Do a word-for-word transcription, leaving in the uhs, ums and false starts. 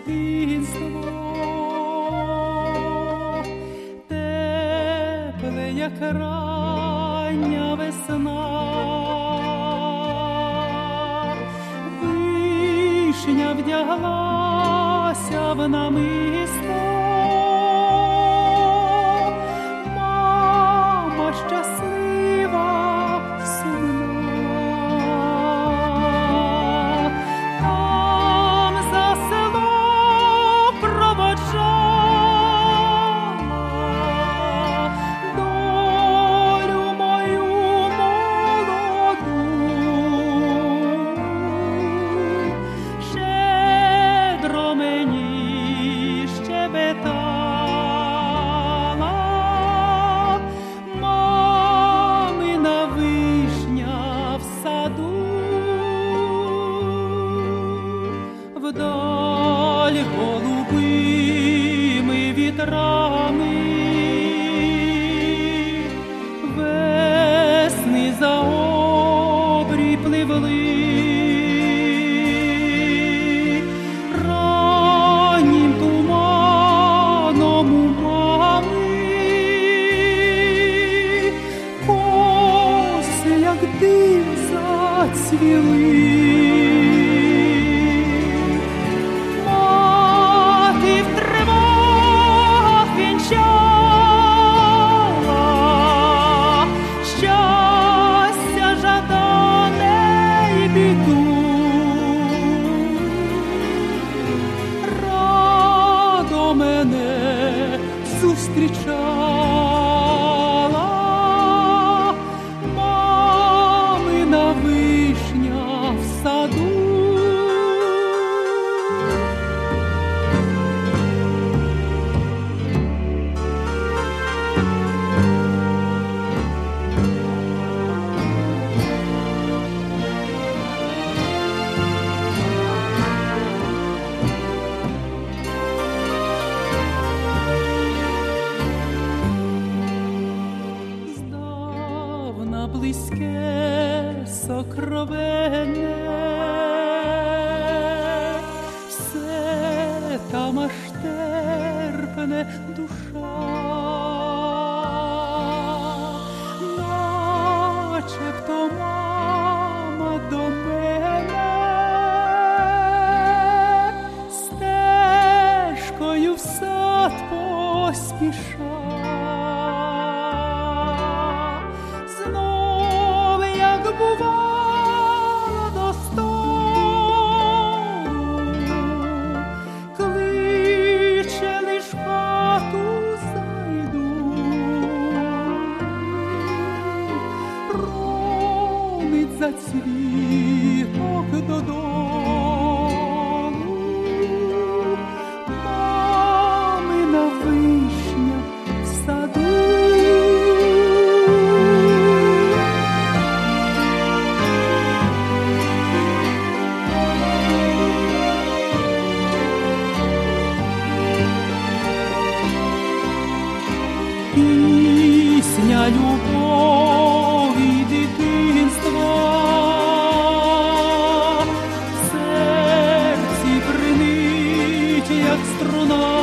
дитинство, тепле, як рання весна, вишня вдяглася в намисто, мама щаслива, сумна, там за село проводжала долю мою молоду, щедро мені щебетала мамина вишня в саду. Вдаль голубими вітрами весни за обрій пливли, раннім туманом у мами коси, як дим, зацвіли. Мене зустрічала мамина вишня в саду. Близьке, сокровенне, все там аж терпне душа, начебто мама до мене стежкою в сад поспіша. Бувала до столу, кличе лиш в хату зайду, промить зацвіток додолу, мамина вишня в саду. Пісня любові дитинства в серці бринить, як струна.